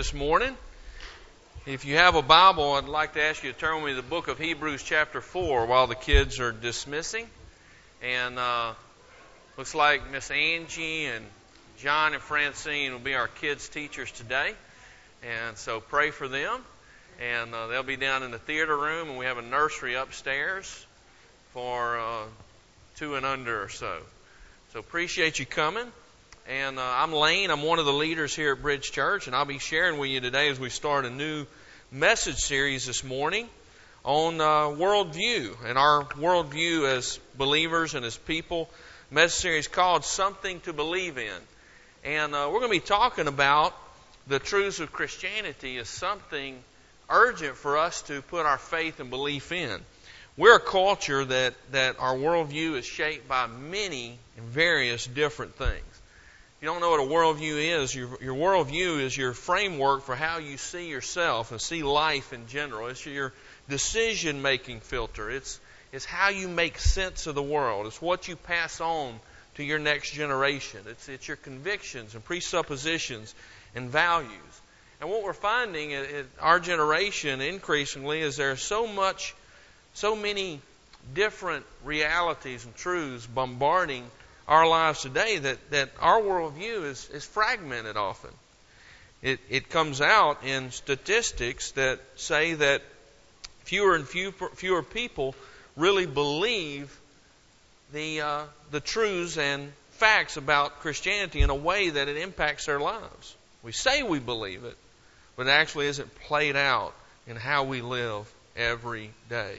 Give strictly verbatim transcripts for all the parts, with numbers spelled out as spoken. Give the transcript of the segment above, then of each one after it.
this morning. If you have a Bible, I'd like to ask you to turn with me to the book of Hebrews chapter four while the kids are dismissing. And uh, looks like Miss Angie and John and Francine will be our kids' teachers today. And so pray for them. And uh, they'll be down in the theater room, and we have a nursery upstairs for uh, two and under or so. So appreciate you coming. And uh, I'm Lane. I'm one of the leaders here at Bridge Church, and I'll be sharing with you today as we start a new message series this morning on uh, worldview. And our worldview as believers and as people, message series called Something to Believe In. And uh, we're going to be talking about the truths of Christianity as something urgent for us to put our faith and belief in. We're a culture that, that our worldview is shaped by many and various different things. If you don't know what a worldview is, your, your worldview is your framework for how you see yourself and see life in general. It's your decision-making filter. It's, it's how you make sense of the world. It's what you pass on to your next generation. It's, it's your convictions and presuppositions and values. And what we're finding in, in our generation increasingly is there's so much, so many different realities and truths bombarding our lives today that, that our worldview is, is fragmented often. It, it comes out in statistics that say that fewer and few, fewer people really believe the, uh, the truths and facts about Christianity in a way that it impacts their lives. We say we believe it, but it actually isn't played out in how we live every day.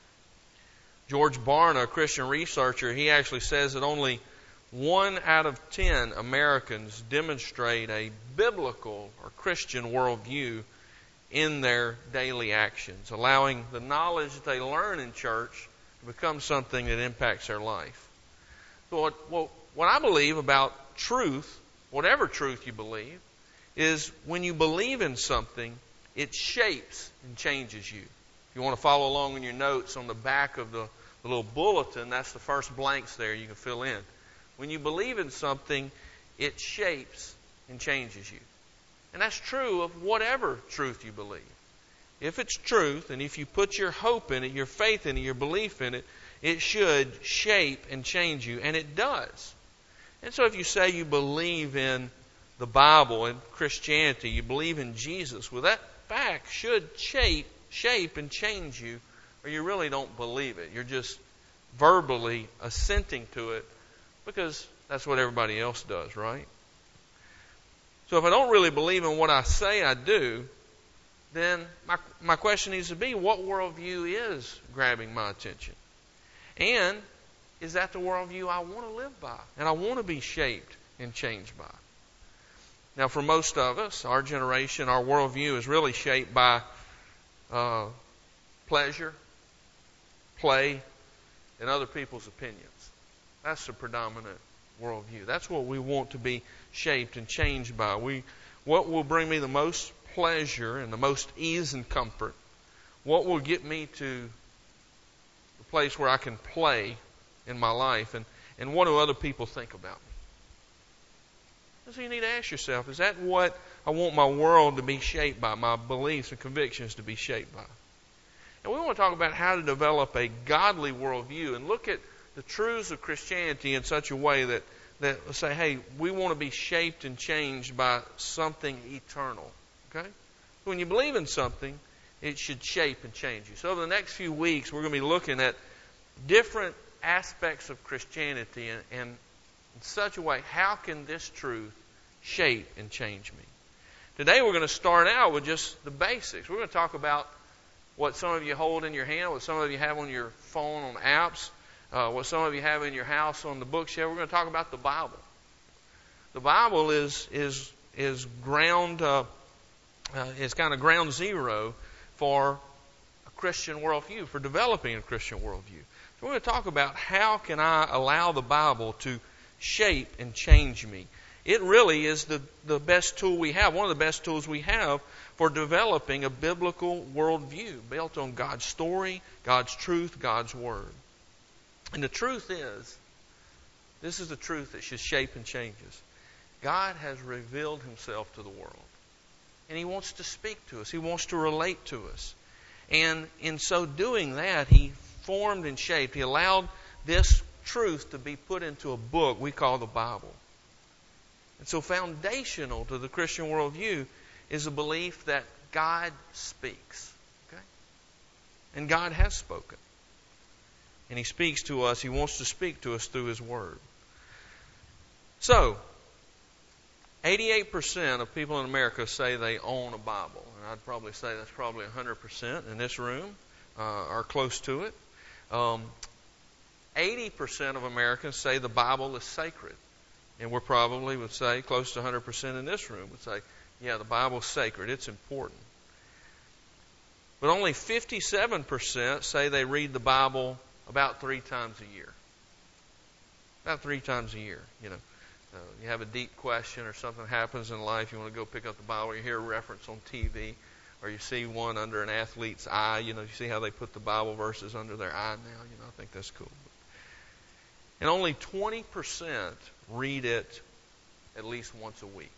George Barna, a Christian researcher, he actually says that only one out of ten Americans demonstrate a biblical or Christian worldview in their daily actions, allowing the knowledge that they learn in church to become something that impacts their life. So what, what, what I believe about truth, whatever truth you believe, is when you believe in something, it shapes and changes you. If you want to follow along in your notes on the back of the, the little bulletin, that's the first blanks there you can fill in. When you believe in something, it shapes and changes you. And that's true of whatever truth you believe. If it's truth, and if you put your hope in it, your faith in it, your belief in it, it should shape and change you. And it does. And so if you say you believe in the Bible and Christianity, you believe in Jesus, well, that fact should shape, shape and change you, or you really don't believe it. You're just verbally assenting to it because that's what everybody else does, right? So if I don't really believe in what I say I do, then my, my question needs to be, what worldview is grabbing my attention? And is that the worldview I want to live by and I want to be shaped and changed by? Now, for most of us, our generation, our worldview is really shaped by uh, pleasure, play, and other people's opinions. That's the predominant worldview. That's what we want to be shaped and changed by. We, what will bring me the most pleasure and the most ease and comfort? What will get me to the place where I can play in my life? And, and what do other people think about me? So you need to ask yourself, is that what I want my world to be shaped by, my beliefs and convictions to be shaped by? And we want to talk about how to develop a godly worldview and look at the truths of Christianity in such a way that, that say, hey, we want to be shaped and changed by something eternal. Okay? When you believe in something, it should shape and change you. So over the next few weeks, we're going to be looking at different aspects of Christianity and, and in such a way, how can this truth shape and change me? Today we're going to start out with just the basics. We're going to talk about what some of you hold in your hand, what some of you have on your phone on apps, uh, what some of you have in your house on the bookshelf. We're going to talk about the Bible. The Bible is is is ground uh, uh, is kind of ground zero for a Christian worldview, for developing a Christian worldview. So we're going to talk about how can I allow the Bible to shape and change me. It really is the, the best tool we have, one of the best tools we have for developing a biblical worldview built on God's story, God's truth, God's Word. And the truth is, this is the truth that should shape and change us. God has revealed Himself to the world. And He wants to speak to us. He wants to relate to us. And in so doing that, He formed and shaped. He allowed this truth to be put into a book we call the Bible. And so foundational to the Christian worldview is a belief that God speaks. Okay? And God has spoken. And He speaks to us. He wants to speak to us through His Word. So, eighty-eight percent of people in America say they own a Bible. And I'd probably say that's probably one hundred percent in this room, uh, or close to it. Um, eighty percent of Americans say the Bible is sacred. And we probably would say, close to one hundred percent in this room would say, yeah, the Bible's sacred. It's important. But only fifty-seven percent say they read the Bible about three times a year. About three times a year, you know. Uh, you have a deep question or something happens in life, you want to go pick up the Bible, you hear a reference on T V, or you see one under an athlete's eye, you know, you see how they put the Bible verses under their eye now, you know, I think that's cool. And only twenty percent read it at least once a week.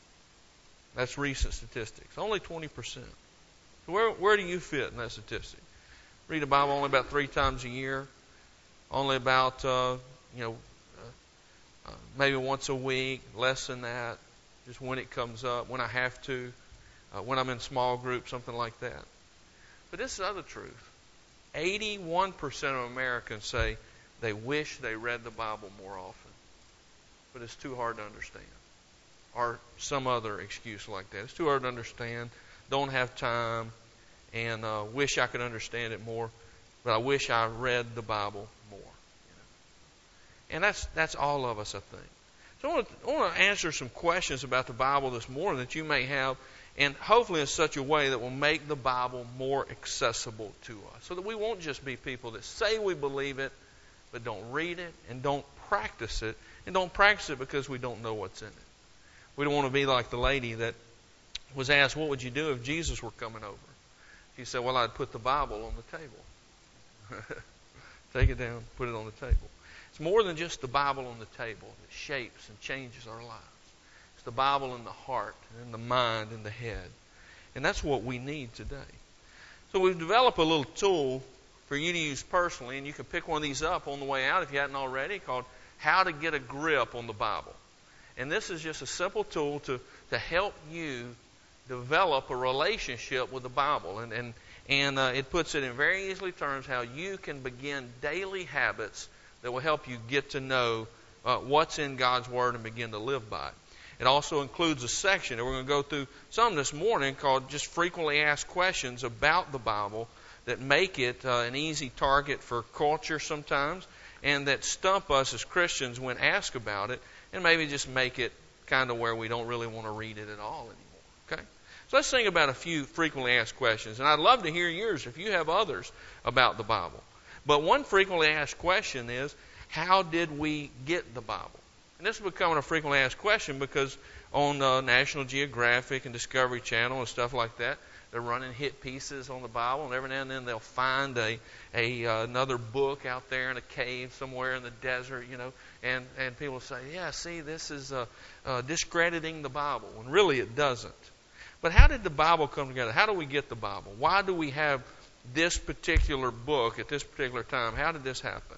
That's recent statistics. Only twenty percent. So where, where do you fit in that statistic? Read the Bible only about three times a year. Only about, uh, you know, uh, uh, maybe once a week, less than that. Just when it comes up, when I have to, uh, when I'm in small groups, something like that. But this is other truth. eighty-one percent of Americans say they wish they read the Bible more often. But it's too hard to understand. Or some other excuse like that. It's too hard to understand. Don't have time. And uh, wish I could understand it more. But I wish I read the Bible more. You know? And that's that's all of us, I think. So I want, to, I want to answer some questions about the Bible this morning that you may have. And hopefully in such a way that will make the Bible more accessible to us. So that we won't just be people that say we believe it, but don't read it and don't practice it. And don't practice it because we don't know what's in it. We don't want to be like the lady that was asked, what would you do if Jesus were coming over? She said, well, I'd put the Bible on the table. Take it down, put it on the table. It's more than just the Bible on the table that shapes and changes our lives. It's the Bible in the heart, and in the mind, and the head. And that's what we need today. So we've developed a little tool for you to use personally, and you can pick one of these up on the way out if you hadn't already, called How to Get a Grip on the Bible. And this is just a simple tool to, to help you develop a relationship with the Bible. And, and, and uh, it puts it in very easily terms how you can begin daily habits that will help you get to know uh, what's in God's Word and begin to live by it. It also includes a section, and we're going to go through some this morning, called just frequently asked questions about the Bible that make it uh, an easy target for culture sometimes, and that stump us as Christians when asked about it, and maybe just make it kind of where we don't really want to read it at all anymore. Okay? So let's think about a few frequently asked questions. And I'd love to hear yours if you have others about the Bible. But one frequently asked question is, how did we get the Bible? And this is becoming a frequently asked question because on uh, National Geographic and Discovery Channel and stuff like that, they're running hit pieces on the Bible, and every now and then they'll find a, a uh, another book out there in a cave somewhere in the desert, you know, and, and people say, yeah, see, this is uh, uh, discrediting the Bible. And really it doesn't. But how did the Bible come together? How do we get the Bible? Why do we have this particular book at this particular time? How did this happen?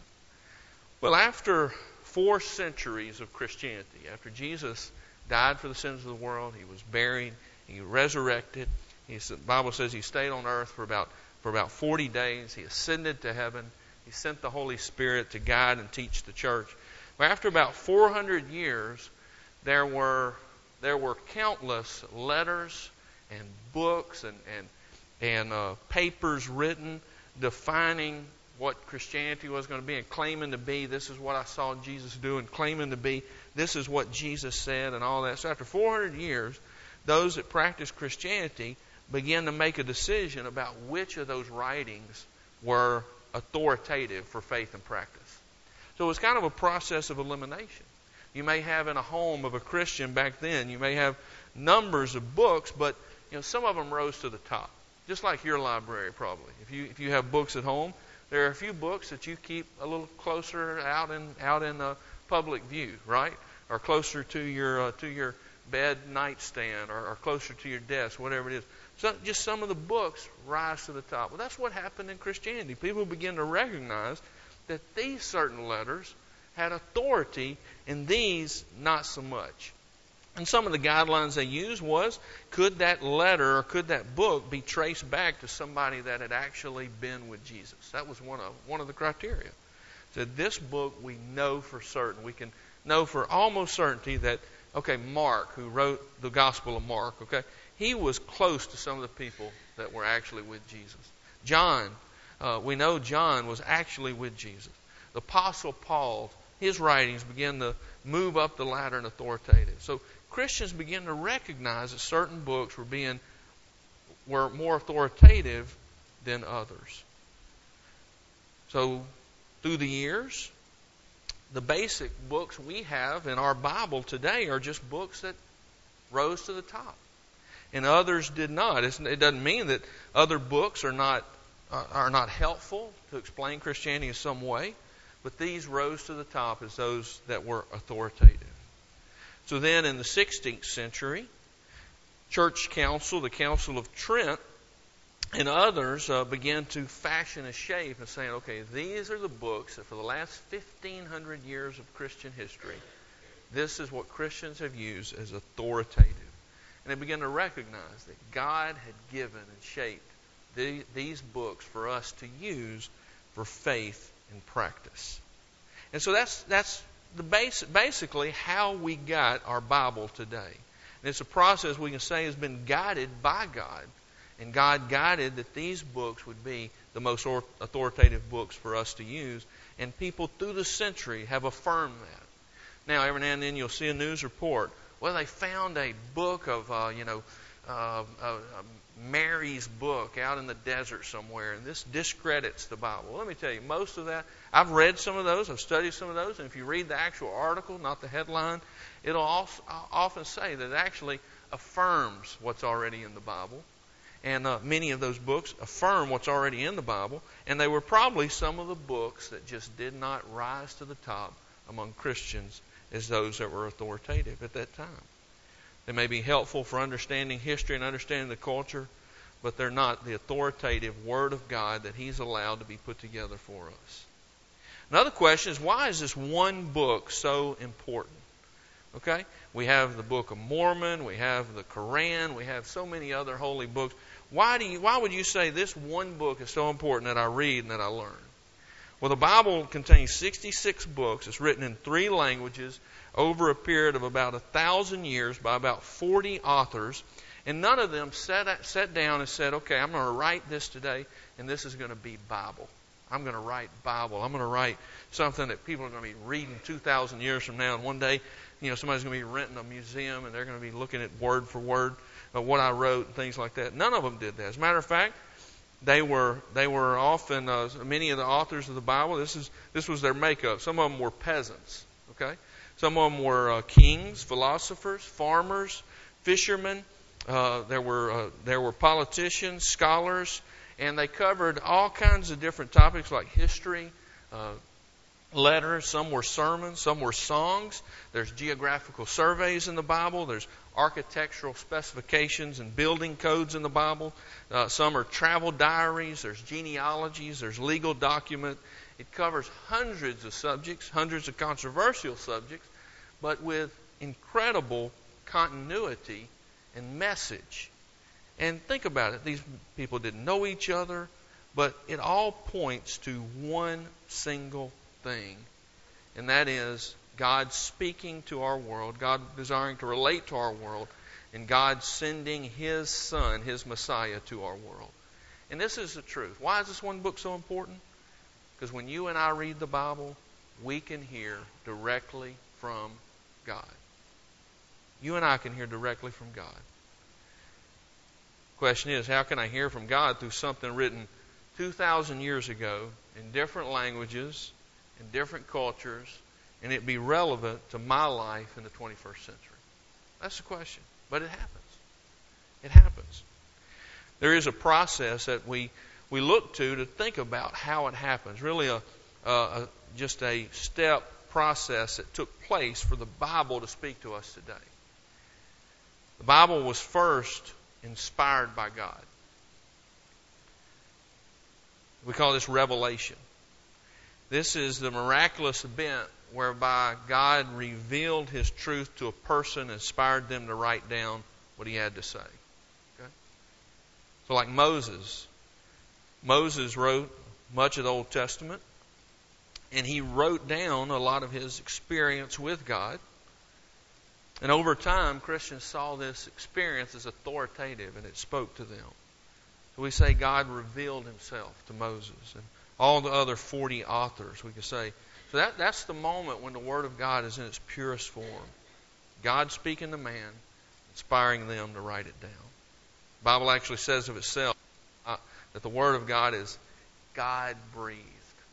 Well, after four centuries of Christianity, after Jesus died for the sins of the world, He was buried, He resurrected. He, the Bible says He stayed on earth for about for about forty days. He ascended to heaven. He sent the Holy Spirit to guide and teach the church. Well, after about four hundred years, there were there were countless letters and books and and and uh, papers written defining what Christianity was going to be and claiming to be, this is what I saw Jesus do, and claiming to be, this is what Jesus said, and all that. So after four hundred years, those that practiced Christianity began to make a decision about which of those writings were authoritative for faith and practice. So it was kind of a process of elimination. You may have in a home of a Christian back then, you may have numbers of books, but you know some of them rose to the top. Just like your library probably. If you if you have books at home, there are a few books that you keep a little closer out in out in uh, public view, right? Or closer to your uh, to your bed nightstand or, or closer to your desk, whatever it is. So just some of the books rise to the top. Well, that's what happened in Christianity. People begin to recognize that these certain letters had authority and these not so much. And some of the guidelines they used was, could that letter or could that book be traced back to somebody that had actually been with Jesus? That was one of one of the criteria. So this book we know for certain. We can know for almost certainty that, okay, Mark, who wrote the Gospel of Mark, okay, he was close to some of the people that were actually with Jesus. John, uh, we know John was actually with Jesus. The Apostle Paul, his writings begin to move up the ladder in authoritative. So Christians begin to recognize that certain books were being were more authoritative than others. So through the years, the basic books we have in our Bible today are just books that rose to the top, and others did not. It's, it doesn't mean that other books are not uh, are not helpful to explain Christianity in some way, but these rose to the top as those that were authoritative. So then in the sixteenth century, church council, the Council of Trent, and others uh, began to fashion a shape and saying, okay, these are the books that for the last fifteen hundred years of Christian history, this is what Christians have used as authoritative. And they began to recognize that God had given and shaped the, these books for us to use for faith and practice. And so that's that's the base, basically how we got our Bible today. And it's a process we can say has been guided by God. And God guided that these books would be the most authoritative books for us to use. And people through the century have affirmed that. Now, every now and then you'll see a news report. Well, they found a book of, uh, you know, uh, uh, uh, Mary's book out in the desert somewhere, and this discredits the Bible. Well, let me tell you, most of that, I've read some of those, I've studied some of those, and if you read the actual article, not the headline, it'll also often say that it actually affirms what's already in the Bible. And uh, many of those books affirm what's already in the Bible, and they were probably some of the books that just did not rise to the top among Christians as those that were authoritative at that time. They may be helpful for understanding history and understanding the culture, but they're not the authoritative Word of God that He's allowed to be put together for us. Another question is, why is this one book so important? Okay? We have the Book of Mormon, we have the Quran, we have so many other holy books. Why do you, why would you say this one book is so important that I read and that I learn? Well, the Bible contains sixty-six books. It's written in three languages over a period of about a thousand years by about forty authors. And none of them sat, sat down and said, okay, I'm going to write this today, and this is going to be Bible. I'm going to write Bible. I'm going to write something that people are going to be reading two thousand years from now. And one day, you know, somebody's going to be renting a museum, and they're going to be looking at word for word of what I wrote and things like that. None of them did that. As a matter of fact, They were they were often uh, many of the authors of the Bible. This is this was their makeup. Some of them were peasants. Okay, some of them were uh, kings, philosophers, farmers, fishermen. Uh, there were uh, there were politicians, scholars, and they covered all kinds of different topics like history, uh, letters. Some were sermons. Some were songs. There's geographical surveys in the Bible. There's architectural specifications and building codes in the Bible. Uh, some are travel diaries. There's genealogies. There's legal document. It covers hundreds of subjects, hundreds of controversial subjects, but with incredible continuity and message. And think about it. These people didn't know each other, but it all points to one single thing, and that is God speaking to our world, God desiring to relate to our world, and God sending His Son, His Messiah, to our world. And this is the truth. Why is this one book so important? Because when you and I read the Bible, we can hear directly from God. You and I can hear directly from God. The question is, how can I hear from God through something written two thousand years ago in different languages, in different cultures, and it be relevant to my life in the twenty-first century? That's the question. But it happens. It happens. There is a process that we, we look to to think about how it happens. Really a, a, a just a step process that took place for the Bible to speak to us today. The Bible was first inspired by God. We call this revelation. This is the miraculous event whereby God revealed His truth to a person, inspired them to write down what He had to say. Okay? So like Moses. Moses wrote much of the Old Testament, and he wrote down a lot of his experience with God. And over time, Christians saw this experience as authoritative, and it spoke to them. So we say God revealed Himself to Moses and all the other forty authors, we could say. So that, that's the moment when the Word of God is in its purest form. God speaking to man, inspiring them to write it down. The Bible actually says of itself uh, that the Word of God is God-breathed.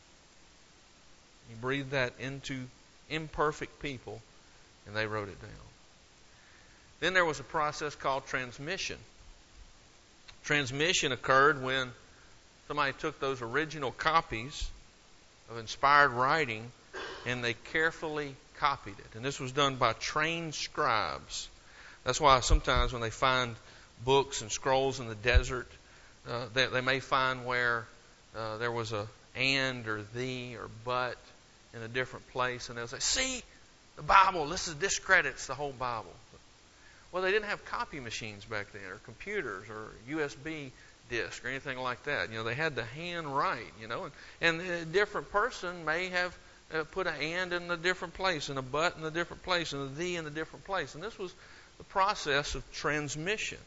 He breathed that into imperfect people, and they wrote it down. Then there was a process called transmission. Transmission occurred when somebody took those original copies of inspired writing and they carefully copied it. And this was done by trained scribes. That's why sometimes when they find books and scrolls in the desert, uh, they, they may find where uh, there was a and or the or but in a different place, and they'll say, see, the Bible, this is discredits the whole Bible. Well, they didn't have copy machines back then, or computers, or U S B disc, or anything like that. You know, they had to hand write, you know, and, and a different person may have uh, put an and in a different place, and a but in a different place, and a the in a different place. And this was the process of transmission.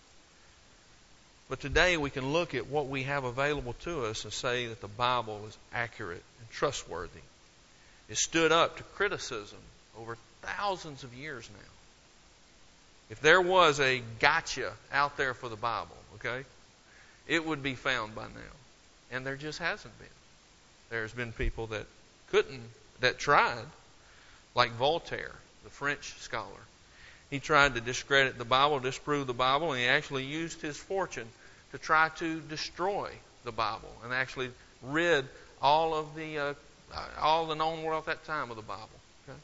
But today we can look at what we have available to us and say that the Bible is accurate and trustworthy. It stood up to criticism over thousands of years now. If there was a gotcha out there for the Bible, okay, it would be found by now. And there just hasn't been. There's been people that couldn't, that tried, like Voltaire, the French scholar. He tried to discredit the Bible, disprove the Bible, and he actually used his fortune to try to destroy the Bible and actually rid all of the uh, all the known world at that time of the Bible. Okay?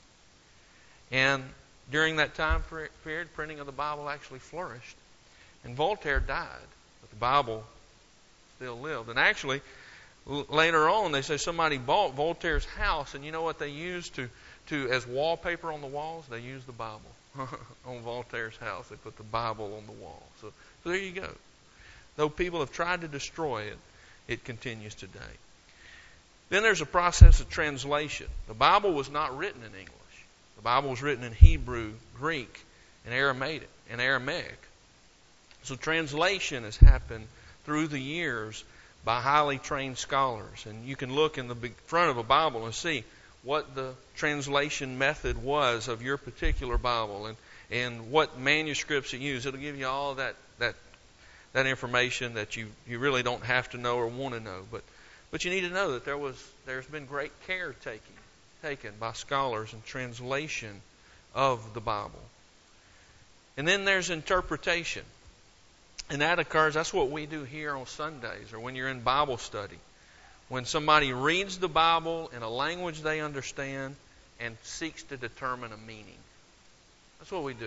And during that time period, printing of the Bible actually flourished. And Voltaire died, but the Bible still lived. And actually, l- later on, they say somebody bought Voltaire's house, and you know what they used to, to as wallpaper on the walls? They used the Bible. On Voltaire's house, they put the Bible on the wall. So, so there you go. Though people have tried to destroy it, it continues today. Then there's a process of translation. The Bible was not written in English. The Bible was written in Hebrew, Greek, and Aramaic. And Aramaic. So translation has happened through the years by highly trained scholars. And you can look in the front of a Bible and see what the translation method was of your particular Bible and, and what manuscripts it used. It'll give you all that that that information that you, you really don't have to know or want to know. But but you need to know that there was there's been great care taken taken by scholars in translation of the Bible. And then there's interpretation. And that occurs, that's what we do here on Sundays or when you're in Bible study. When somebody reads the Bible in a language they understand and seeks to determine a meaning. That's what we do.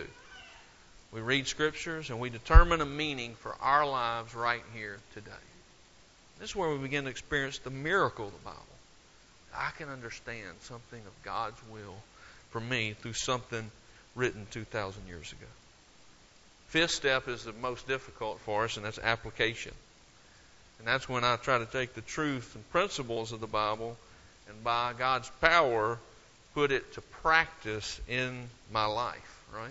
We read scriptures and we determine a meaning for our lives right here today. This is where we begin to experience the miracle of the Bible. I can understand something of God's will for me through something written two thousand years ago. Fifth step is the most difficult for us, and that's application. And that's when I try to take the truth and principles of the Bible and by God's power put it to practice in my life, right?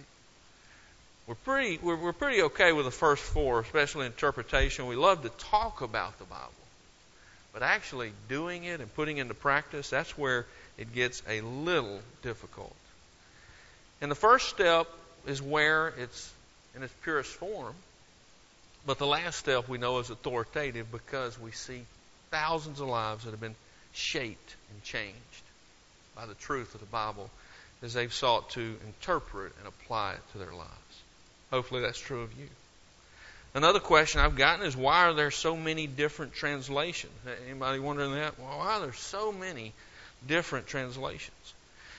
We're pretty we're, we're pretty okay with the first four, especially interpretation. We love to talk about the Bible. But actually doing it and putting it into practice, that's where it gets a little difficult. And the first step is where it's in its purest form. But the last step we know is authoritative because we see thousands of lives that have been shaped and changed by the truth of the Bible as they've sought to interpret and apply it to their lives. Hopefully that's true of you. Another question I've gotten is, why are there so many different translations? Anybody wondering that? Well, why are there so many different translations?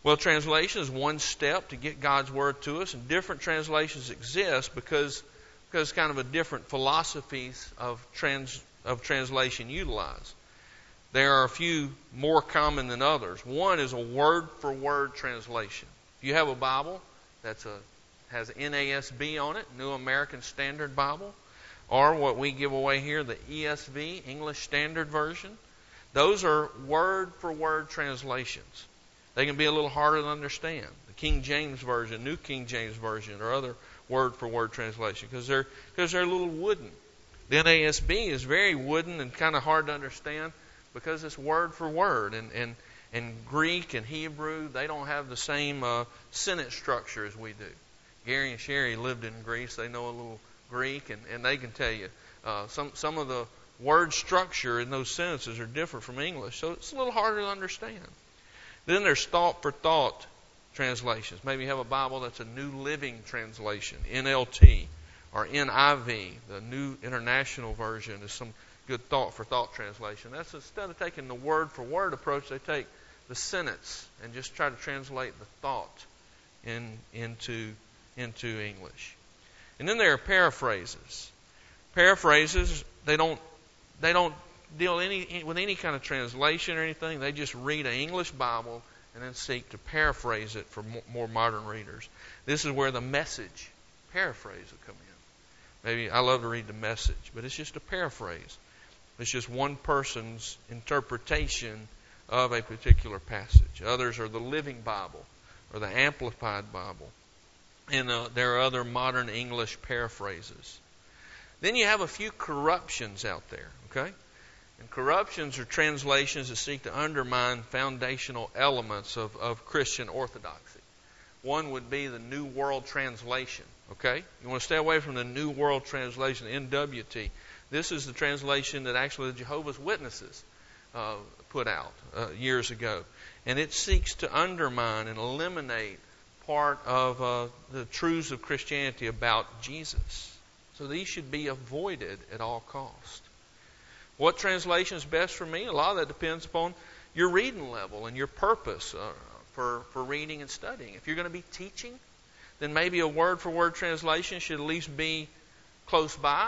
Well, translation is one step to get God's Word to us, and different translations exist because because kind of a different philosophies of trans of translation utilized. There are a few more common than others. One is a word-for-word translation. If you have a Bible that's a has N A S B on it, New American Standard Bible, or what we give away here, the E S V, English Standard Version, those are word-for-word translations. They can be a little harder to understand. The King James Version, New King James Version, or other word-for-word translation, because they're because they're a little wooden. The N A S B is very wooden and kind of hard to understand because it's word for word. And and and Greek and Hebrew, they don't have the same uh, sentence structure as we do. Gary and Sherry lived in Greece; they know a little Greek, and, and they can tell you uh, some some of the word structure in those sentences are different from English, so it's a little harder to understand. Then there's thought for thought translations. Maybe you have a Bible that's a New Living Translation, N L T, or N I V, the New International Version is some good thought for thought translation. That's instead of taking the word for word approach, they take the sentence and just try to translate the thought in into into English. And then there are paraphrases. Paraphrases, they don't they don't deal any with any kind of translation or anything. They just read an English Bible and then seek to paraphrase it for more modern readers. This is where the Message paraphrase will come in. Maybe I love to read the Message, but it's just a paraphrase. It's just one person's interpretation of a particular passage. Others are the Living Bible or the Amplified Bible. And uh, there are other modern English paraphrases. Then you have a few corruptions out there, okay? And corruptions are translations that seek to undermine foundational elements of, of Christian orthodoxy. One would be the New World Translation, okay? You want to stay away from the New World Translation, N W T. This is the translation that actually the Jehovah's Witnesses uh, put out uh, years ago. And it seeks to undermine and eliminate part of uh, the truths of Christianity about Jesus. So these should be avoided at all costs. What translation is best for me? A lot of that depends upon your reading level and your purpose uh, for, for reading and studying. If you're going to be teaching, then maybe a word-for-word translation should at least be close by.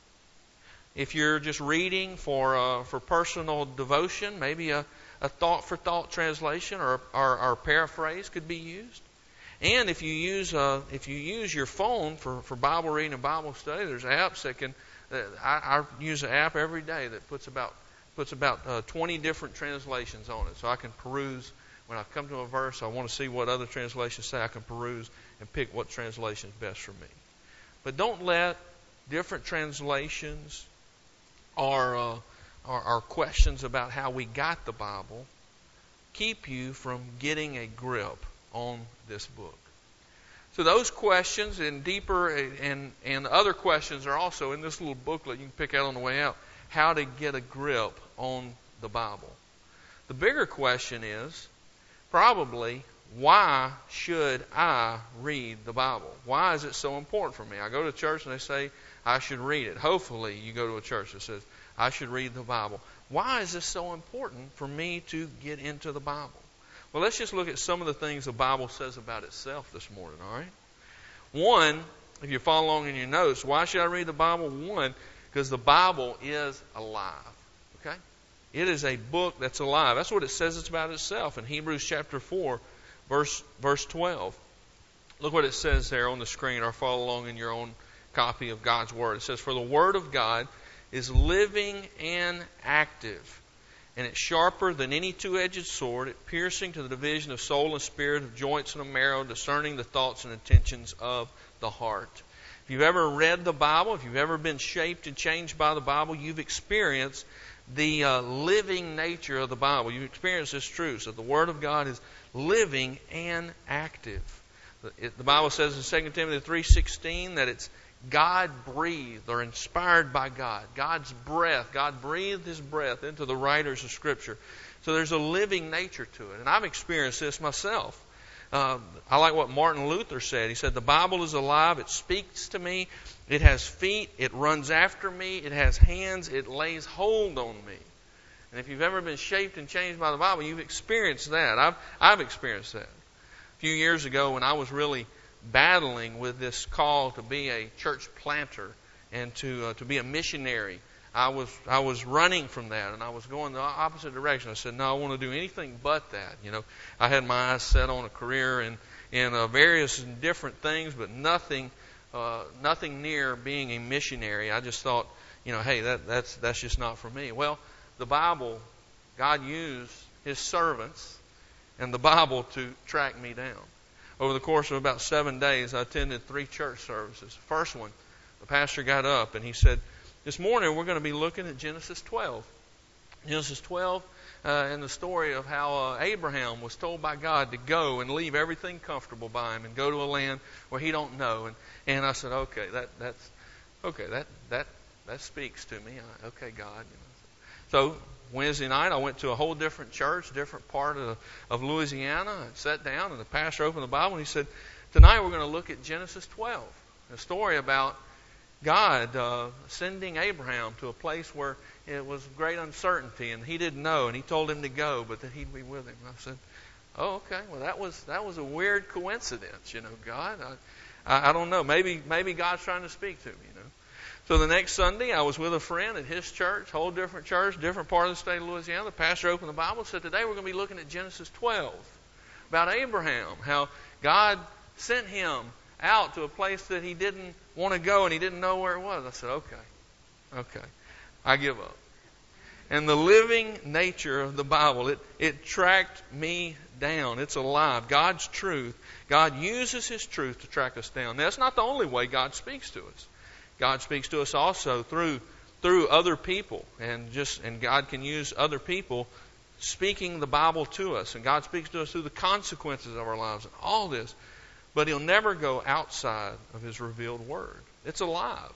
If you're just reading for uh, for personal devotion, maybe a, a thought-for-thought translation or, or, or paraphrase could be used. And if you use uh, if you use your phone for, for Bible reading and Bible study, there's apps that can. Uh, I, I use an app every day that puts about puts about uh, twenty different translations on it, so I can peruse when I come to a verse. I want to see what other translations say. I can peruse and pick what translation is best for me. But don't let different translations or uh, or, or questions about how we got the Bible keep you from getting a grip on this book. So those questions and deeper and, and other questions are also in this little booklet you can pick out on the way out, how to get a grip on the Bible. The bigger question is probably, why should I read the Bible? Why is it so important for me? I go to church and they say I should read it. Hopefully you go to a church that says I should read the Bible. Why is this so important for me to get into the Bible? Well, let's just look at some of the things the Bible says about itself this morning, all right? One, if you follow along in your notes, why should I read the Bible? One, because the Bible is alive, okay? It is a book that's alive. That's what it says it's about itself in Hebrews chapter four, verse verse twelve. Look what it says there on the screen, or follow along in your own copy of God's Word. It says, "For the Word of God is living and active, and it's sharper than any two-edged sword, it piercing to the division of soul and spirit, of joints and of marrow, discerning the thoughts and intentions of the heart." If you've ever read the Bible, if you've ever been shaped and changed by the Bible, you've experienced the uh, living nature of the Bible. You've experienced this truth, that the Word of God is living and active. It, the Bible says in Second Timothy three sixteen that it's God-breathed or inspired by God. God's breath. God breathed His breath into the writers of Scripture. So there's a living nature to it. And I've experienced this myself. Uh, I like what Martin Luther said. He said, "The Bible is alive. It speaks to me. It has feet. It runs after me. It has hands. It lays hold on me." And if you've ever been shaped and changed by the Bible, you've experienced that. I've, I've experienced that. A few years ago when I was really battling with this call to be a church planter and to uh, to be a missionary, I was I was running from that, and I was going the opposite direction. I said, no, I want to do anything but that. You know, I had my eyes set on a career in in uh, various and different things, but nothing uh, nothing near being a missionary. I just thought, you know, hey, that that's that's just not for me. Well, the Bible, God used His servants and the Bible to track me down. Over the course of about seven days, I attended three church services. The first one, the pastor got up and he said, this morning we're going to be looking at Genesis twelve. Genesis twelve uh, and the story of how uh, Abraham was told by God to go and leave everything comfortable by him and go to a land where he don't know. And and I said, okay, that that's okay, that that that speaks to me. I, okay, God. So Wednesday night I went to a whole different church, different part of of Louisiana. I sat down and the pastor opened the Bible and he said, tonight we're going to look at Genesis twelve, a story about God uh, sending Abraham to a place where it was great uncertainty and he didn't know, and he told him to go, but that he'd be with him. I said, oh, okay, well that was that was a weird coincidence, you know, God. I, I, I don't know. Maybe maybe God's trying to speak to me, you know. So the next Sunday I was with a friend at his church, whole different church, different part of the state of Louisiana. The pastor opened the Bible and said, today we're going to be looking at Genesis twelve, about Abraham, how God sent him out to a place that he didn't want to go and he didn't know where it was. I said, okay, okay, I give up. And the living nature of the Bible, it, it tracked me down. It's alive. God's truth. God uses His truth to track us down. Now, that's not the only way God speaks to us. God speaks to us also through through other people, and just and God can use other people speaking the Bible to us, and God speaks to us through the consequences of our lives and all this. But He'll never go outside of His revealed Word. It's alive.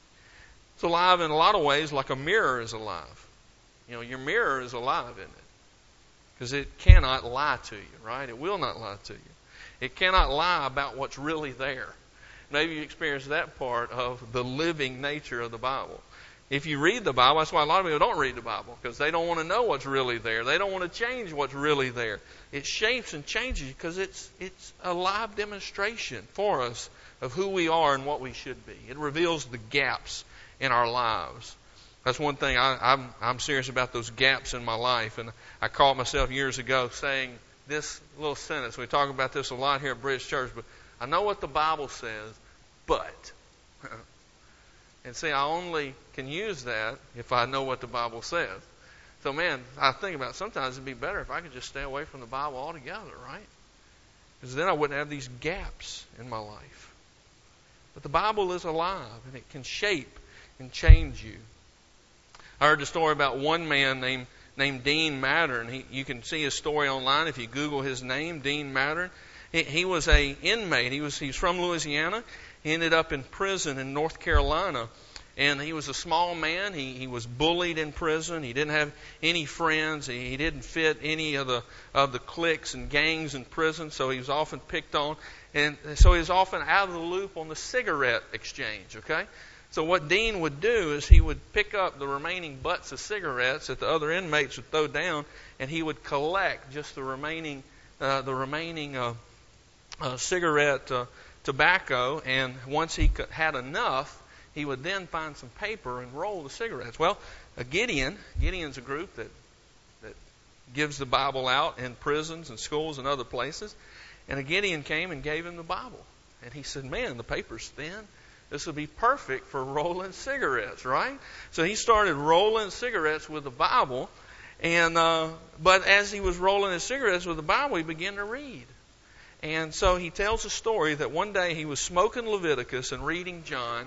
It's alive in a lot of ways, like a mirror is alive. You know, your mirror is alive, isn't it? Because it cannot lie to you, right? It will not lie to you. It cannot lie about what's really there. Maybe you experience that part of the living nature of the Bible. If you read the Bible, that's why a lot of people don't read the Bible, because they don't want to know what's really there. They don't want to change what's really there. It shapes and changes because it's it's a live demonstration for us of who we are and what we should be. It reveals the gaps in our lives. That's one thing I, I'm I'm serious about, those gaps in my life. And I caught myself years ago saying this little sentence. We talk about this a lot here at Bridge Church, but I know what the Bible says, but... And see, I only can use that if I know what the Bible says. So, man, I think about it, sometimes it'd be better if I could just stay away from the Bible altogether, right? Because then I wouldn't have these gaps in my life. But the Bible is alive, and it can shape and change you. I heard a story about one man named named Dean Mattern. He, you can see his story online if you Google his name, Dean Mattern. He, he was a inmate. He was he's from Louisiana. He ended up in prison in North Carolina, and he was a small man. He he was bullied in prison. He didn't have any friends. He, he didn't fit any of the of the cliques and gangs in prison, so he was often picked on, and so he was often out of the loop on the cigarette exchange. Okay, so what Dean would do is he would pick up the remaining butts of cigarettes that the other inmates would throw down, and he would collect just the remaining uh, the remaining uh, uh, cigarette. Uh, tobacco, and once he had enough, he would then find some paper and roll the cigarettes. Well, a Gideon, Gideon's a group that that gives the Bible out in prisons and schools and other places, and a Gideon came and gave him the Bible. And he said, man, the paper's thin. This would be perfect for rolling cigarettes, right? So he started rolling cigarettes with the Bible, and uh, but as he was rolling his cigarettes with the Bible, he began to read. And so he tells a story that one day he was smoking Leviticus and reading John,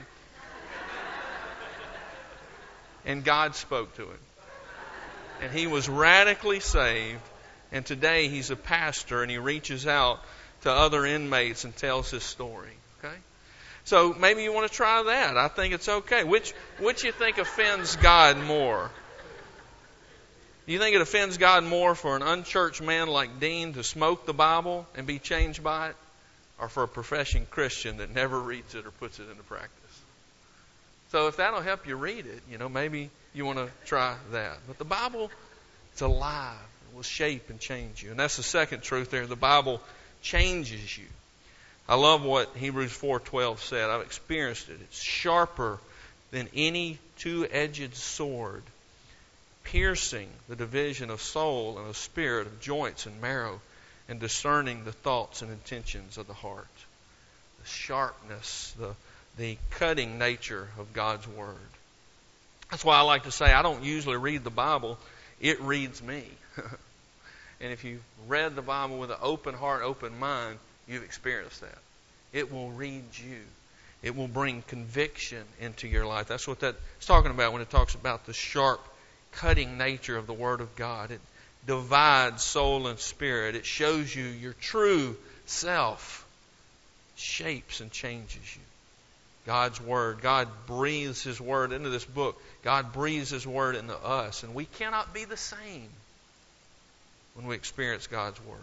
and God spoke to him. And he was radically saved, and today he's a pastor, and he reaches out to other inmates and tells his story. Okay? So maybe you want to try that. I think it's okay. Which which you think offends God more? Do you think it offends God more for an unchurched man like Dean to smoke the Bible and be changed by it, or for a professing Christian that never reads it or puts it into practice? So if that'll help you read it, you know, maybe you want to try that. But the Bible, it's alive. It will shape and change you. And that's the second truth there. The Bible changes you. I love what Hebrews four twelve said. I've experienced it. It's sharper than any two-edged sword, piercing the division of soul and of spirit, of joints and marrow, and discerning the thoughts and intentions of the heart. The sharpness, the, the cutting nature of God's Word. That's why I like to say I don't usually read the Bible. It reads me. And if you read the Bible with an open heart, open mind, you've experienced that. It will read you. It will bring conviction into your life. That's what that's talking about when it talks about the sharp, cutting nature of the Word of God. It divides soul and spirit. It shows you your true self. It shapes and changes you. God's Word. God breathes His Word into this book. God breathes His Word into us. And we cannot be the same when we experience God's Word.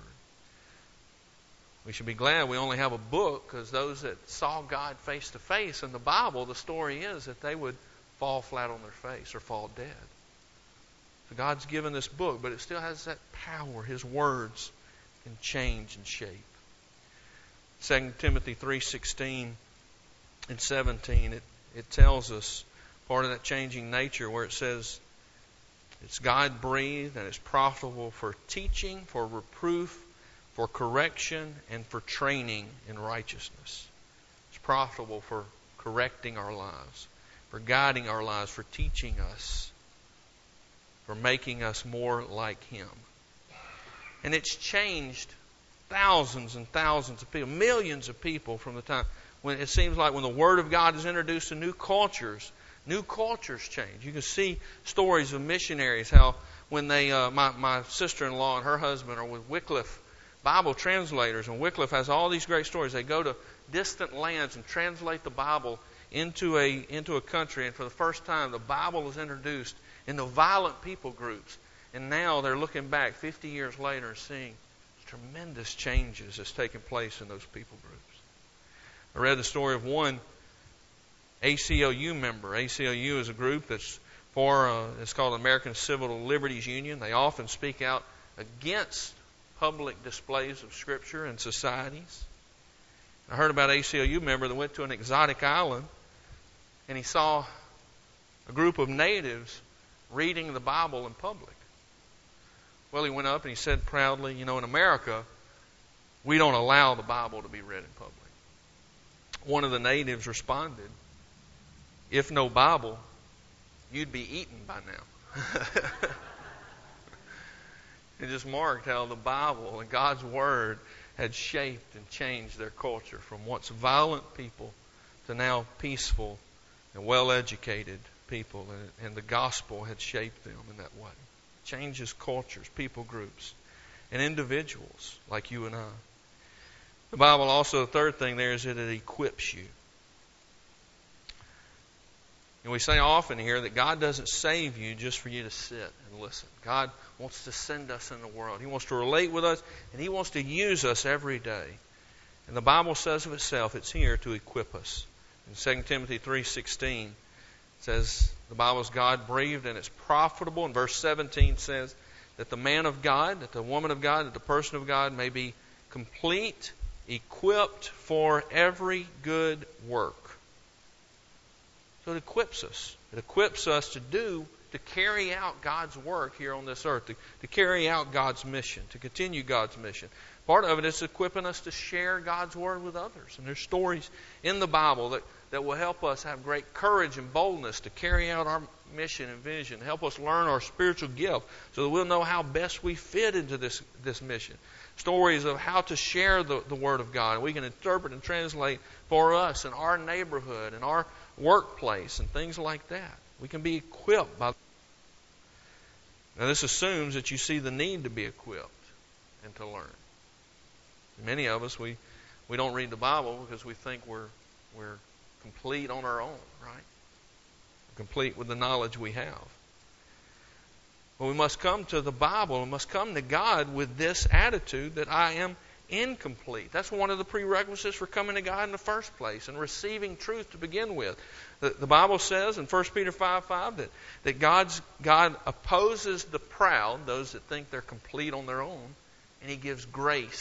We should be glad we only have a book, because those that saw God face to face in the Bible, the story is that they would fall flat on their face or fall dead. So God's given this book, but it still has that power. His words can change and shape. Second Timothy three sixteen and seventeen, it, it tells us part of that changing nature where it says it's God-breathed and it's profitable for teaching, for reproof, for correction, and for training in righteousness. It's profitable for correcting our lives, for guiding our lives, for teaching us, for making us more like Him. And it's changed thousands and thousands of people, millions of people from the time when it seems like when the Word of God is introduced to new cultures, new cultures change. You can see stories of missionaries, how when they, uh, my, my sister-in-law and her husband are with Wycliffe Bible translators, and Wycliffe has all these great stories. They go to distant lands and translate the Bible into a into a country, and for the first time the Bible is introduced into violent people groups. And now they're looking back fifty years later and seeing tremendous changes that's taken place in those people groups. I read the story of one A C L U member. A C L U is a group that's for, uh, it's called American Civil Liberties Union. They often speak out against public displays of Scripture in societies. I heard about an A C L U member that went to an exotic island and he saw a group of natives reading the Bible in public. Well, he went up and he said proudly, you know, in America, we don't allow the Bible to be read in public. One of the natives responded, if no Bible, you'd be eaten by now. It just marked how the Bible and God's Word had shaped and changed their culture from once violent people to now peaceful and well-educated people. And, and the gospel had shaped them in that way. It changes cultures, people groups, and individuals like you and I. The Bible also, the third thing there is that it equips you. And we say often here that God doesn't save you just for you to sit and listen. God wants to send us in the world. He wants to relate with us, and He wants to use us every day. And the Bible says of itself, it's here to equip us. In Second Timothy three sixteen, it says the Bible is God-breathed and it's profitable. And verse seventeen says that the man of God, that the woman of God, that the person of God may be complete, equipped for every good work. So it equips us. It equips us to do, to carry out God's work here on this earth, to, to carry out God's mission, to continue God's mission. Part of it is equipping us to share God's Word with others. And there's stories in the Bible that, that will help us have great courage and boldness to carry out our mission and vision, help us learn our spiritual gift so that we'll know how best we fit into this, this mission. Stories of how to share the, the Word of God. And we can interpret and translate for us in our neighborhood, in our workplace, and things like that. We can be equipped by. Now this assumes that you see the need to be equipped and to learn. Many of us, we, we don't read the Bible because we think we're we're complete on our own, right? We're complete with the knowledge we have. But we must come to the Bible, we must come to God with this attitude that I am incomplete. That's one of the prerequisites for coming to God in the first place and receiving truth to begin with. The, the Bible says in First Peter five five that, that God's, God opposes the proud, those that think they're complete on their own, and He gives grace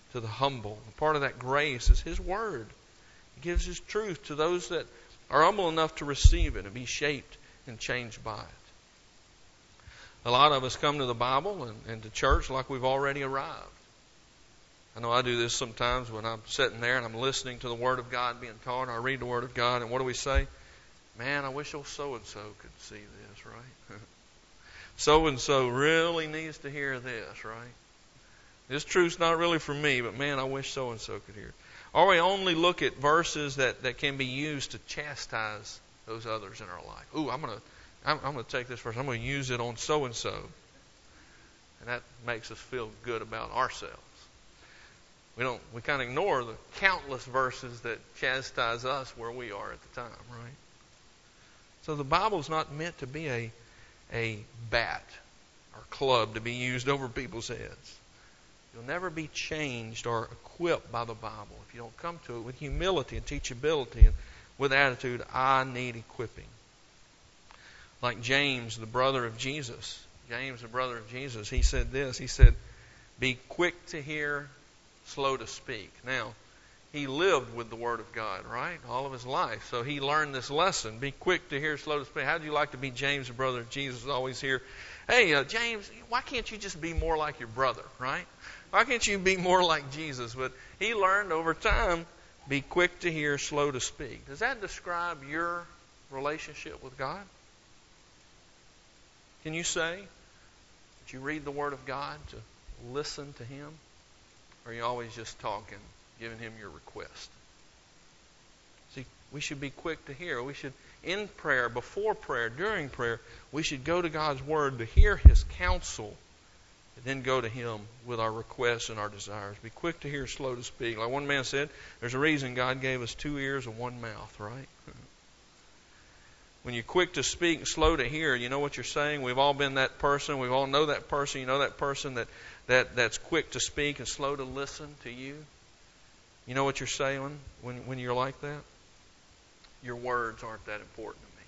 to the humble. And part of that grace is His Word. He gives His truth to those that are humble enough to receive it and be shaped and changed by it. A lot of us come to the Bible and, and to church like we've already arrived. I know I do this sometimes when I'm sitting there and I'm listening to the Word of God being taught, and I read the Word of God, and what do we say? Man, I wish old so-and-so could see this, right? So-and-so really needs to hear this, right? This truth's not really for me, but man, I wish so-and-so could hear it. Or we only look at verses that, that can be used to chastise those others in our life. Ooh, I'm going to I'm, I'm going to take this verse. I'm going to use it on so-and-so. And that makes us feel good about ourselves. We don't. We kind of ignore the countless verses that chastise us where we are at the time, right? So the Bible's not meant to be a, a bat or club to be used over people's heads. You'll never be changed or equipped by the Bible if you don't come to it with humility and teachability and with attitude, I need equipping. Like James, the brother of Jesus. James, the brother of Jesus, he said this. He said, be quick to hear, slow to speak. Now, he lived with the Word of God, right? All of his life. So he learned this lesson. Be quick to hear, slow to speak. How'd you like to be James, the brother of Jesus? Always hear, hey, uh, James, why can't you just be more like your brother, right? Why can't you be more like Jesus? But he learned over time, be quick to hear, slow to speak. Does that describe your relationship with God? Can you say that you read the Word of God to listen to Him? Or are you always just talking, giving Him your request? See, we should be quick to hear. We should, in prayer, before prayer, during prayer, we should go to God's Word to hear His counsel and then go to Him with our requests and our desires. Be quick to hear, slow to speak. Like one man said, there's a reason God gave us two ears and one mouth, right? When you're quick to speak and slow to hear, you know what you're saying? We've all been that person. We all know that person. You know that person that, that, that's quick to speak and slow to listen to you? You know what you're saying when, when you're like that? Your words aren't that important to me.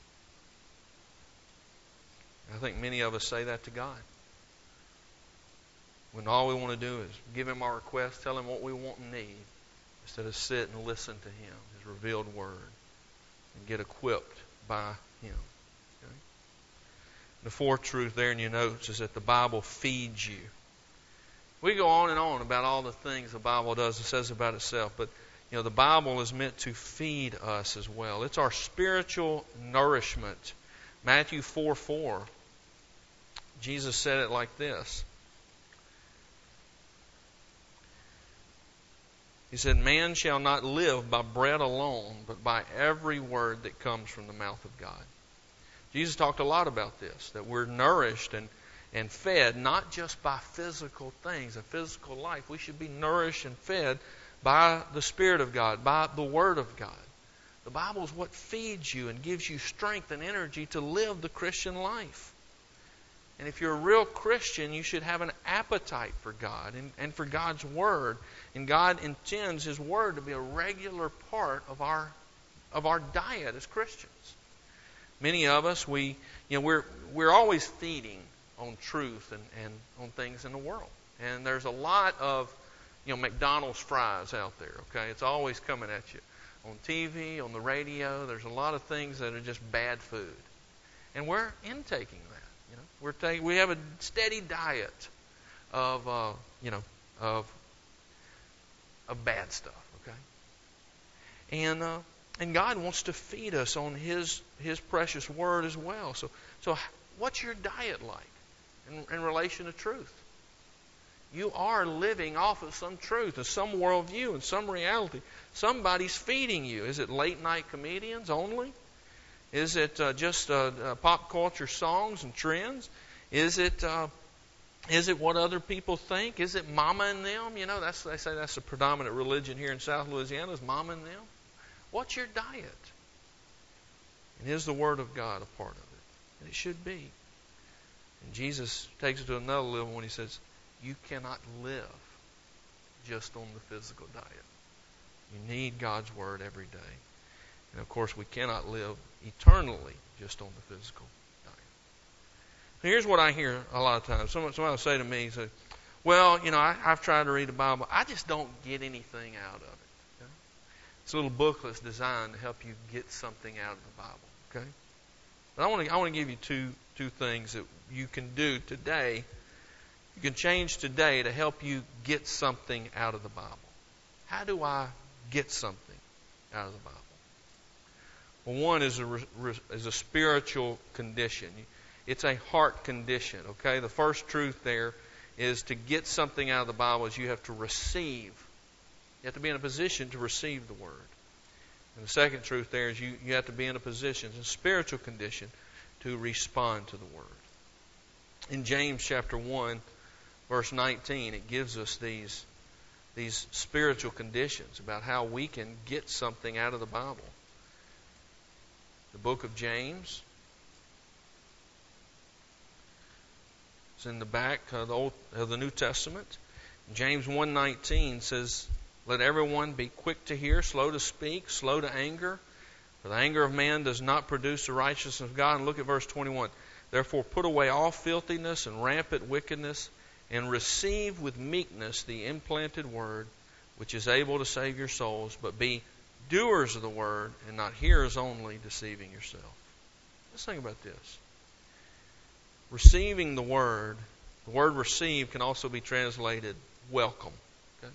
I think many of us say that to God. When all we want to do is give Him our request, tell Him what we want and need, instead of sit and listen to Him, His revealed Word, and get equipped by Him. Okay? The fourth truth there in your notes is that the Bible feeds you. We go on and on about all the things the Bible does and says about itself, but you know the Bible is meant to feed us as well. It's our spiritual nourishment. Matthew four four, Jesus said it like this. He said, man shall not live by bread alone, but by every word that comes from the mouth of God. Jesus talked a lot about this, that we're nourished and, and fed not just by physical things, a physical life. We should be nourished and fed by the Spirit of God, by the Word of God. The Bible is what feeds you and gives you strength and energy to live the Christian life. And if you're a real Christian, you should have an appetite for God and, and for God's Word. And God intends His Word to be a regular part of our of our diet as Christians. Many of us, we you know, we're we're always feeding on truth and, and on things in the world. And there's a lot of you know McDonald's fries out there, okay? It's always coming at you. On T V, on the radio, there's a lot of things that are just bad food. And we're intaking that. You know, we're taking, we have a steady diet of uh, you know of of bad stuff, okay? And uh, and God wants to feed us on His His precious Word as well. So so what's your diet like in, in relation to truth? You are living off of some truth and some worldview and some reality. Somebody's feeding you. Is it late night comedians only? Is it uh, just uh, uh, pop culture songs and trends? Is it uh, is it what other people think? Is it Mama and them? You know, that's they say that's the predominant religion here in South Louisiana is Mama and them. What's your diet? And is the Word of God a part of it? And it should be. And Jesus takes it to another level when He says, you cannot live just on the physical diet. You need God's Word every day. And of course, we cannot live eternally just on the physical diet. So here's what I hear a lot of times. Someone, somebody will say to me, say, Well, you know, I, I've tried to read the Bible. I just don't get anything out of it. Okay? It's a little booklet's designed to help you get something out of the Bible. Okay? But I want to I want to give you two two things that you can do today. You can change today to help you get something out of the Bible. How do I get something out of the Bible? Well, one is a is a spiritual condition. It's a heart condition. Okay, the first truth there is to get something out of the Bible is you have to receive. You have to be in a position to receive the Word. And the second truth there is you, you have to be in a position, a spiritual condition, to respond to the Word. In James chapter one, verse nineteen, it gives us these, these spiritual conditions about how we can get something out of the Bible. The book of James, it's in the back of the, Old, of the New Testament. James one nineteen says, "Let everyone be quick to hear, slow to speak, slow to anger. For the anger of man does not produce the righteousness of God." And look at verse twenty-one. "Therefore put away all filthiness and rampant wickedness, and receive with meekness the implanted word, which is able to save your souls. But be doers of the word, and not hearers only, deceiving yourself." Let's think about this. Receiving the word, the word receive can also be translated welcome. Okay?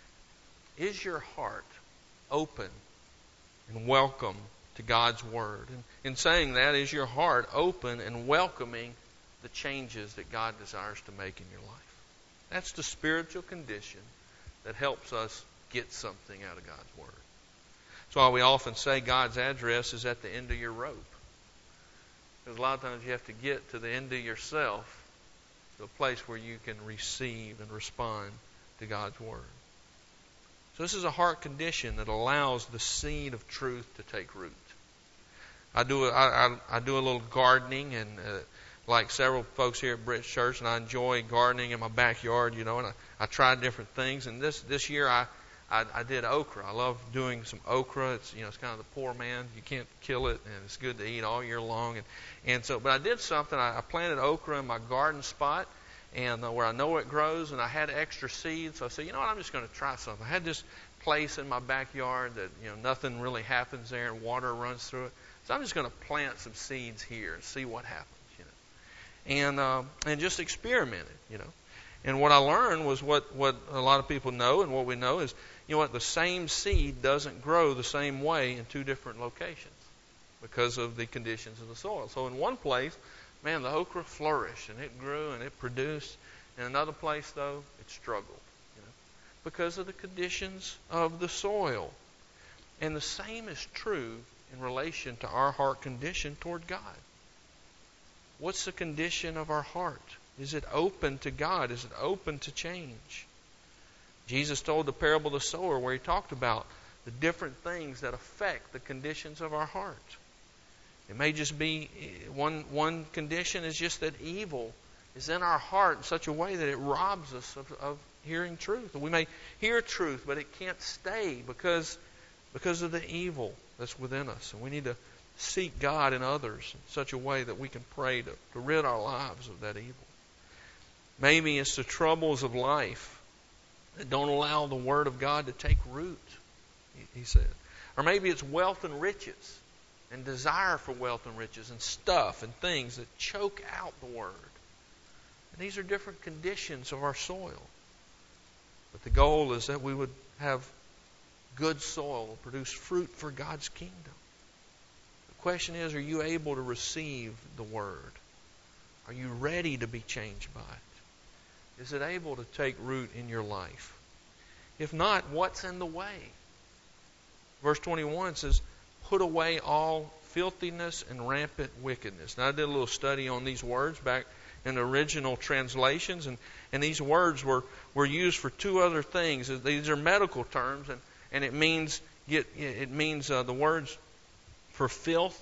Is your heart open and welcome to God's word? And in saying that, is your heart open and welcoming the changes that God desires to make in your life? That's the spiritual condition that helps us get something out of God's word. That's why we often say God's address is at the end of your rope. Because a lot of times you have to get to the end of yourself, to a place where you can receive and respond to God's word. So this is a heart condition that allows the seed of truth to take root. I do a, I, I, I do a little gardening, and uh, like several folks here at Bridge Church, and I enjoy gardening in my backyard, you know, and I, I try different things. And this this year I, I I did okra. I love doing some okra. It's you know it's kind of the poor man. You can't kill it, and it's good to eat all year long. And and so, but I did something. I, I planted okra in my garden spot, and uh, where I know it grows, and I had extra seeds. So I said, you know what, I'm just going to try something. I had this place in my backyard that you know nothing really happens there, and water runs through it. So I'm just going to plant some seeds here and see what happens. And uh, and just experiment it, you know. And what I learned was what, what a lot of people know, and what we know is, you know what, the same seed doesn't grow the same way in two different locations because of the conditions of the soil. So in one place, man, the okra flourished, and it grew, and it produced. In another place, though, it struggled, you know, because of the conditions of the soil. And the same is true in relation to our heart condition toward God. What's the condition of our heart? Is it open to God? Is it open to change? Jesus told the parable of the sower where he talked about the different things that affect the conditions of our heart. It may just be one one condition is just that evil is in our heart in such a way that it robs us of, of hearing truth. We may hear truth, but it can't stay because because of the evil that's within us. And we need to seek God in others in such a way that we can pray to, to rid our lives of that evil. Maybe it's the troubles of life that don't allow the Word of God to take root, he, he said. Or maybe it's wealth and riches and desire for wealth and riches and stuff and things that choke out the Word. And these are different conditions of our soil. But the goal is that we would have good soil, produce fruit for God's kingdom. The question is, are you able to receive the Word? Are you ready to be changed by it? Is it able to take root in your life? If not, what's in the way? Verse twenty-one says, put away all filthiness and rampant wickedness. Now, I did a little study on these words back in the original translations, and, and these words were, were used for two other things. These are medical terms, and, and it means, get, it means uh, the words for filth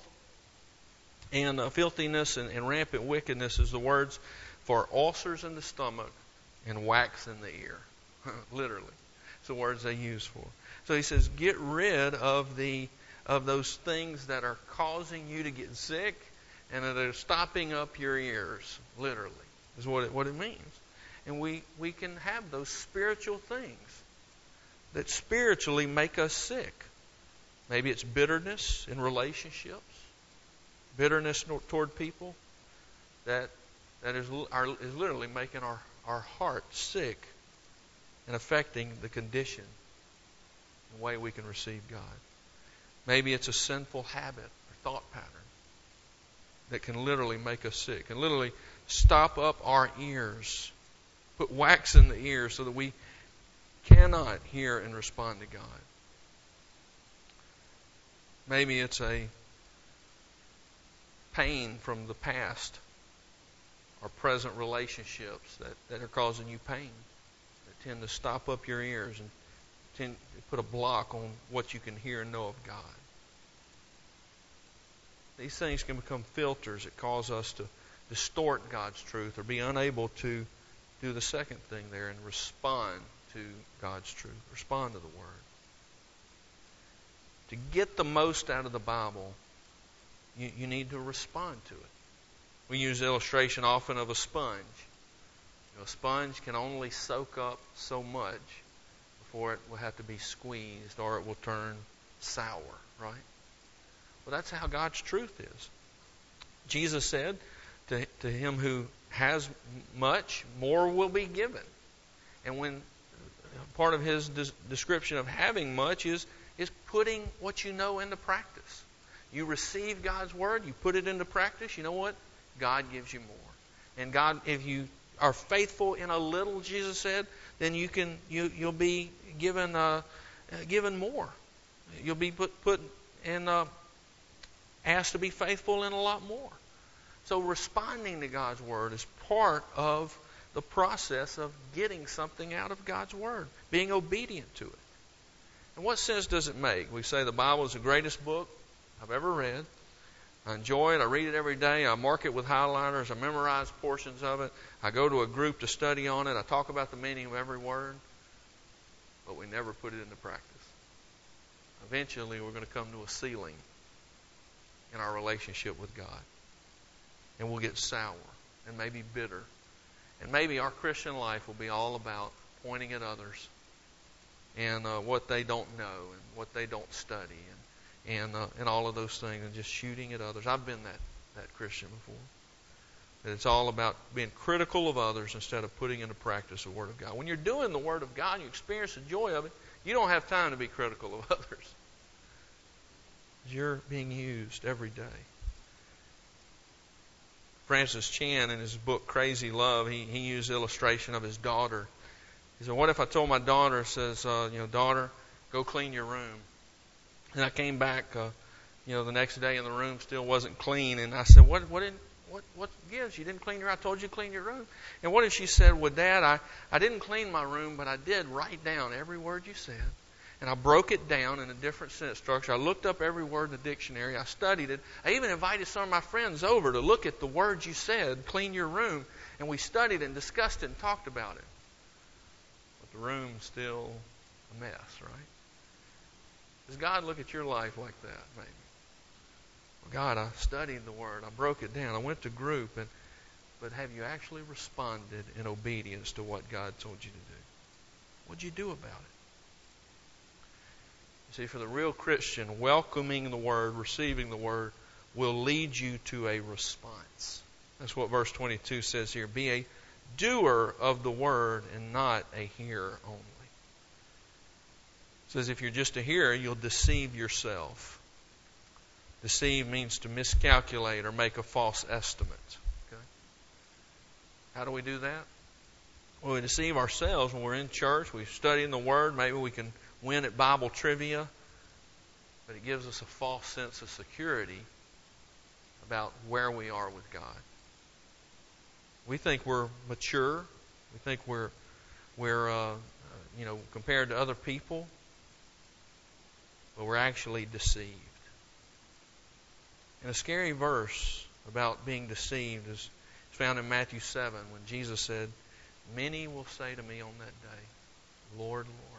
and uh, filthiness and, and rampant wickedness is the words for ulcers in the stomach and wax in the ear. Literally. It's the words they use for. So he says, get rid of the of those things that are causing you to get sick and that are stopping up your ears. Literally is what it, what it means. And we, we can have those spiritual things that spiritually make us sick. Maybe it's bitterness in relationships, bitterness toward people that that is, are, is literally making our, our heart sick and affecting the condition, the way we can receive God. Maybe it's a sinful habit or thought pattern that can literally make us sick, and literally stop up our ears, put wax in the ears so that we cannot hear and respond to God. Maybe it's a pain from the past or present relationships that, that are causing you pain, that tend to stop up your ears and tend to put a block on what you can hear and know of God. These things can become filters that cause us to distort God's truth or be unable to do the second thing there and respond to God's truth, respond to the Word. To get the most out of the Bible, you, you need to respond to it. We use the illustration often of a sponge. You know, a sponge can only soak up so much before it will have to be squeezed or it will turn sour, right? Well, that's how God's truth is. Jesus said, to, to him who has much, more will be given. And when part of his des- description of having much is, is putting what you know into practice. You receive God's Word, you put it into practice, you know what? God gives you more. And God, if you are faithful in a little, Jesus said, then you can you you'll be given uh, uh, given more. You'll be put put in uh, asked to be faithful in a lot more. So responding to God's Word is part of the process of getting something out of God's Word, being obedient to it. And what sense does it make? We say the Bible is the greatest book I've ever read. I enjoy it. I read it every day. I mark it with highlighters. I memorize portions of it. I go to a group to study on it. I talk about the meaning of every word. But we never put it into practice. Eventually, we're going to come to a ceiling in our relationship with God. And we'll get sour and maybe bitter. And maybe our Christian life will be all about pointing at others and uh, what they don't know and what they don't study and and uh, and all of those things, and just shooting at others. I've been that, that Christian before. That it's all about being critical of others instead of putting into practice the Word of God. When you're doing the Word of God, you experience the joy of it, you don't have time to be critical of others. You're being used every day. Francis Chan, in his book Crazy Love, he, he used illustration of his daughter. He said, what if I told my daughter, says, uh, you know, daughter, go clean your room. And I came back, uh, you know, the next day and the room still wasn't clean. And I said, what, what, didn't, what, what gives? You didn't clean your room. I told you to clean your room. And what if she said, well, Dad, I, I didn't clean my room, but I did write down every word you said. And I broke it down in a different sentence structure. I looked up every word in the dictionary. I studied it. I even invited some of my friends over to look at the words you said, clean your room. And we studied and discussed it and talked about it. But the room's still a mess, right? Does God look at your life like that, maybe? Well, God, I studied the Word. I broke it down. I went to group. and But have you actually responded in obedience to what God told you to do? What'd you do about it? See, for the real Christian, welcoming the Word, receiving the Word, will lead you to a response. That's what verse twenty-two says here. Be a doer of the Word and not a hearer only. It says if you're just a hearer, you'll deceive yourself. Deceive means to miscalculate or make a false estimate. Okay? How do we do that? Well, we deceive ourselves when we're in church. We're studying the Word. Maybe we can win at Bible trivia. But it gives us a false sense of security about where we are with God. We think we're mature. We think we're, we're uh, you know, compared to other people. But we're actually deceived. And a scary verse about being deceived is found in Matthew seven when Jesus said, many will say to me on that day, Lord, Lord.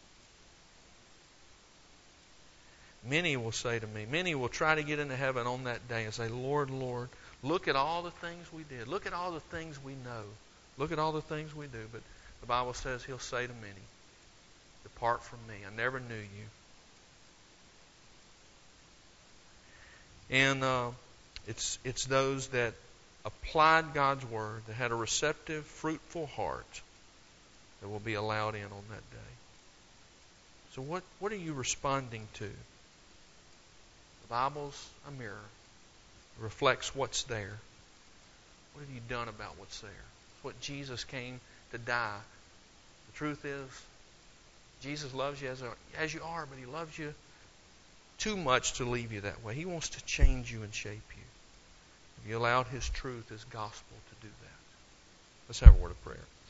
Many will say to me, many will try to get into heaven on that day and say, Lord, Lord, look at all the things we did. Look at all the things we know. Look at all the things we do, but the Bible says He'll say to many, depart from me, I never knew you. And uh, it's it's those that applied God's Word, that had a receptive, fruitful heart, that will be allowed in on that day. So what, what are you responding to? The Bible's a mirror. It reflects what's there. What have you done about what's there? It's what Jesus came to die. The truth is, Jesus loves you as, a, as you are, but He loves you too much to leave you that way. He wants to change you and shape you. Have you allowed His truth, His gospel, to do that? Let's have a word of prayer.